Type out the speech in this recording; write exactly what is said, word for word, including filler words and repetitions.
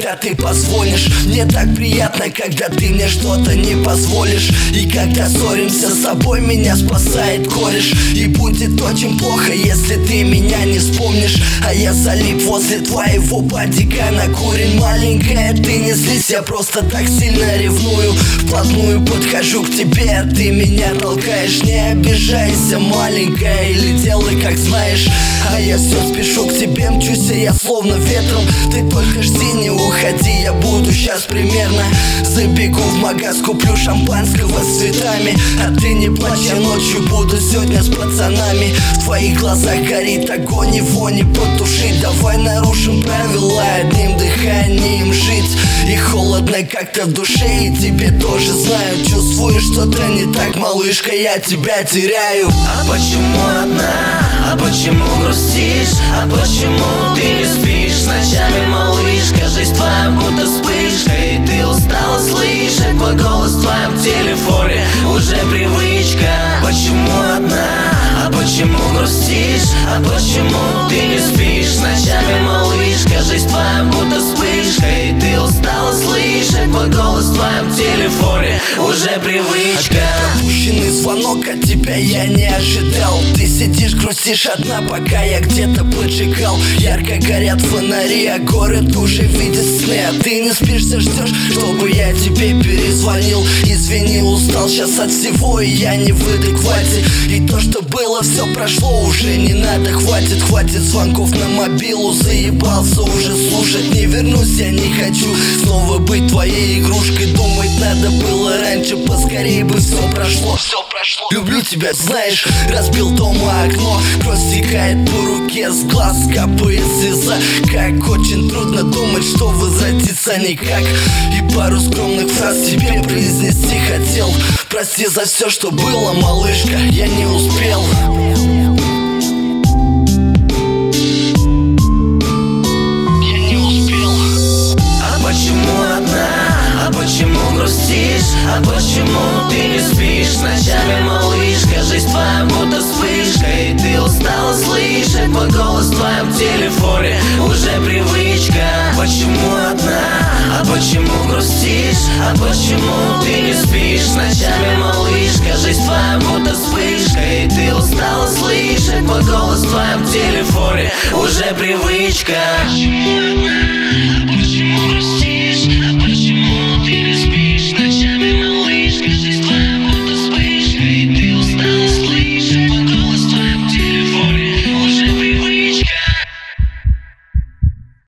когда ты позвонишь. Мне так приятно, когда ты мне что-то не позволишь. И когда ссоримся с собой, меня спасает кореш. И будет очень плохо, если ты меня не вспомнишь. А я залип возле твоего бодика на курень. Маленькая, ты не злись, я просто так сильно ревную. Вплотную подхожу к тебе, а ты меня толкаешь. Не обижайся, маленькая, или делай как знаешь. А я все спешу к тебе, мчусь, я словно ветром. Ты только жди, не уходи, я буду сейчас примерно. Забегу в магаз, куплю шампанского с цветами. А ты не плачь, я ночью буду сегодня с пацанами. В твоих глазах горит огонь, его не потушить. Давай нарушим правила, одним дыханием жить. И холодно как-то в душе, и тебе тоже знаю. Чувствую, что-то не так, малышка, я тебя теряю. А почему одна? А почему грустишь? А почему ты не спишь ночами, малышка? Жизнь твоя будто вспышка, и ты устала слышать мой голос в твоем телефоне. Уже привычка. Почему одна? А почему грустишь? А почему ты не спишь ночами, малышка? Жизнь твоя будто вспышка, и ты устала слышать мой голос в твоем телефоне. Уже привычка. Опять пропущенный звонок, от тебя я не ожидал. Ты сидишь, грустишь одна, пока я где-то поджигал. Ярко горят фонари, а город уже видит сны. А ты не спишь, все ждешь, чтобы я тебе перезвонил. Извини, устал сейчас от всего, и я не в адеквате. И то, что было, все прошло, уже не надо, хватит. Хватит звонков на мобилу, заебался уже слушать. Не вернусь, я не хочу снова быть твоей игрушкой. Думать надо было раньше, поскорее бы все прошло. Все прошло. Люблю тебя, знаешь, разбил дома окно. Кровь стекает по руке, с глаз капает слеза. Как очень трудно думать, что возвратиться никак. И пару скромных фраз тебе произнести хотел. Прости за все, что было, малышка, я не успел. Я не успел. А почему одна? А почему грустишь? А почему ты не спишь ночами, малышка? Жизнь твоя будто вспышка, и ты устала слышать мой голос в твоем телефоне. Уже привычка. Почему одна? А почему грустишь? А почему ты не спишь ночами, малышка? Жизнь твоя будто вспышка, и ты устала слышать мой голос в твоем телефоне. Уже привычка.